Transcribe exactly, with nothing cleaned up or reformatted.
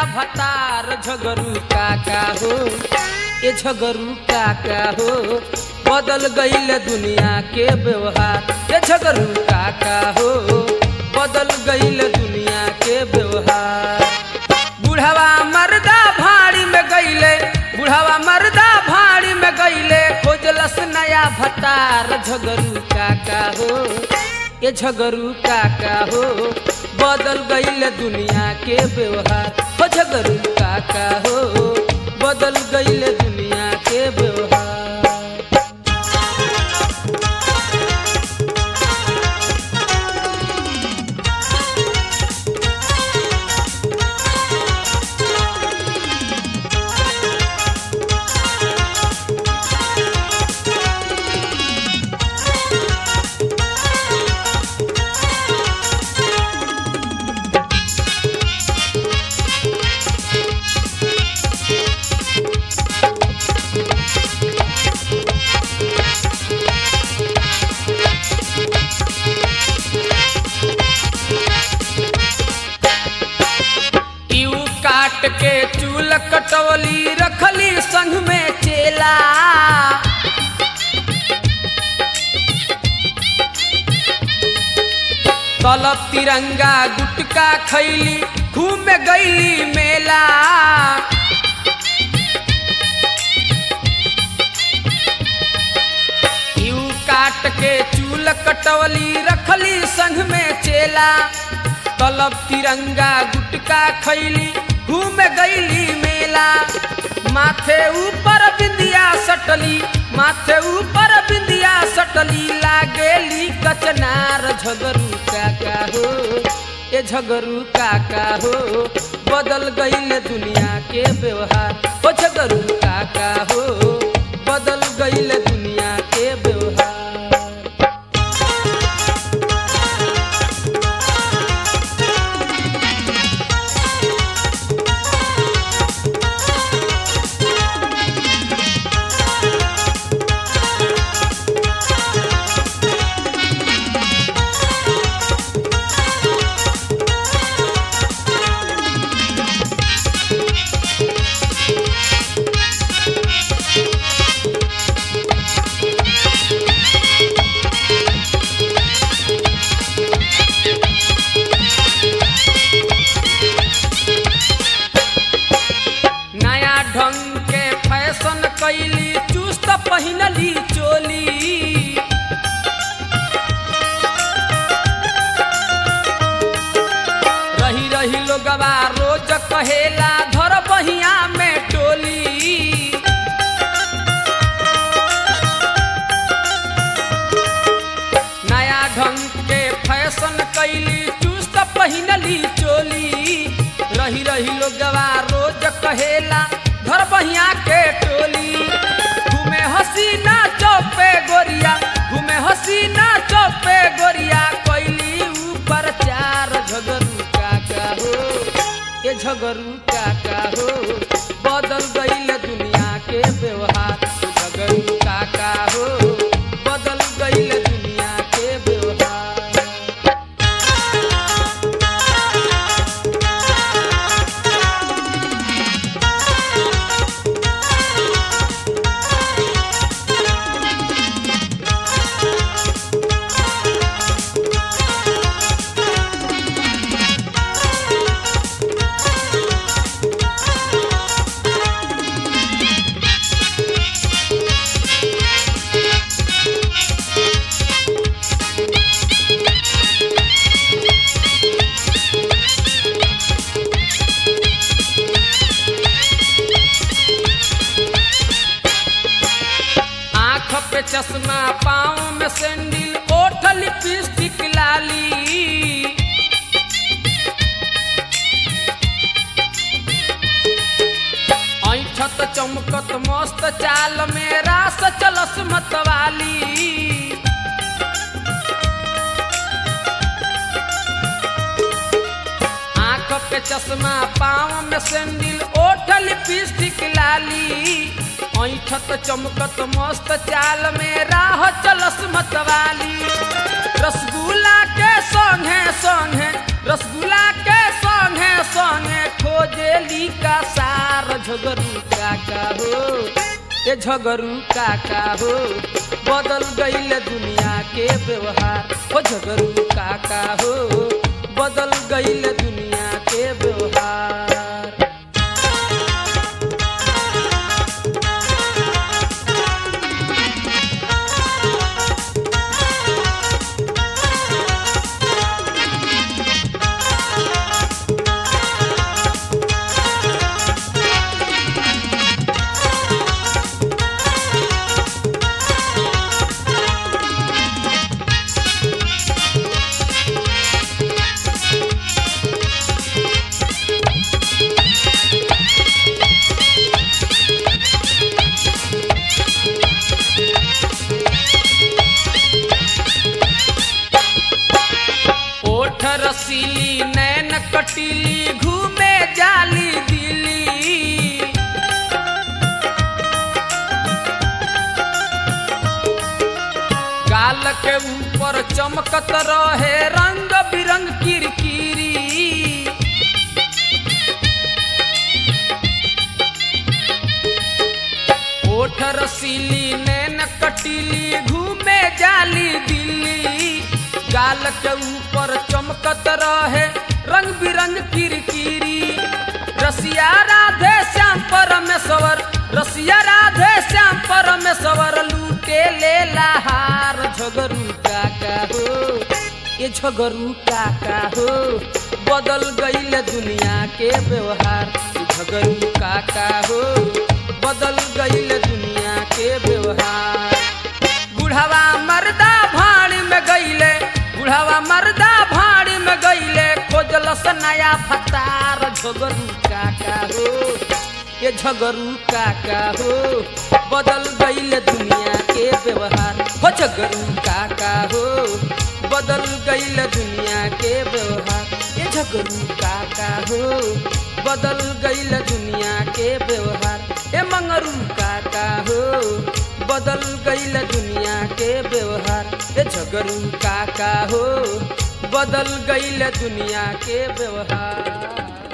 भतार झगरू काका हो ए झगरू काका हो बदल गईल दुनिया के व्यवहार ए झगरू काका हो बदल गईल दुनिया के व्यवहार। बुढ़ावा मर्दा भाड़ी में गईले बुढ़ावा मर्दा भाड़ी में गईले खोजलस नया भतार झगरू काका हो ए झगरू काका हो बदल गईल दुनिया के व्यवहार हो झगरू काका हो बदल गईल दुनिया के व्यवहार। के चूल कटवली रखली संग में चेला तलब तिरंगा गुटका खैली घूम गईली मेला यू काट के चूल कटवली रखली संग में चेला तलब तिरंगा गुटका खैली घूम गईली मेला माथे ऊपर बिंदिया सटली माथे ऊपर बिंदिया सटली लागेली कचनार झगरू काका हो ए झगरू काका हो बदल गईल दुनिया के व्यवहार हो झगरू काका हो बदल गईल दुनिया के व्यवहार। कैली चुस्त पहिनली चोली रही रही लोगवा रोज कहेला धर बहिया में टोली नया ढंग के फैशन कैली चुस्त पहिनली चोली रही रही लोगवा रोज कहेला घर बहिया के टोली घूमे हसीना चौपे गोरिया घूमे हसीना चौपे गोरिया कैली ऊपर चार झगरू काका हो ए झगरू काका हो बदल गईल दुनिया के व्यवहार झगरू काका हो बदल गईल दुनिया के व्यवहार। चश्मा पाँव में सैंडल ओठ लिपस्टिक लाली ऐठत चमकत मस्त चाल में रास चलस मतवाली आँख पे चश्मा पाँव में सैंडल ओठ लिपस्टिक लाली ऐठत चमकत मस्त चाल में राह चलस मतवाली रसगुल्ला के संगे संगे रसगुल्ला के संगे संगे खोजेली झगरू काका हो ए झगरू काका हो बदल गईल दुनिया के व्यवहार हो झगरू काका हो बदल गईल दुनिया के व्यवहार। रसीली नैन कटीली घूमे जाली दिली गाल के ऊपर चमकत रहे रंग बिरंग किरकिरी ओठ रसीली नैन कटीली घूमे जाली दिल्ली गाल के ऊपर चमकत रहे रंग बिरंग किरकिरी रसिया राधे श्याम परमेश्वर रसिया राधे श्याम परमेश्वर लूटे ले लहार झगरू काका हो ये झगरू काका हो बदल गईल दुनिया के व्यवहार झगरू काका हो बदल गईल दुनिया के व्यवहार। बुढ़ावा मर्दा भाड़ी में गईले बुढ़ावा मर्दा भाड़ी में गईले खोजलस नया फतार झगरू काका हो ये झगरू काका हो बदल गईल दुनिया के व्यवहार हो झगरू काका हो बदल गईल दुनिया के व्यवहार ये झगरू काका हो बदल गईल दुनिया के व्यवहार ए मंगरू काका हो बदल गईल दुनिया के व्यवहार ए झगरू काका हो बदल गईल दुनिया के व्यवहार।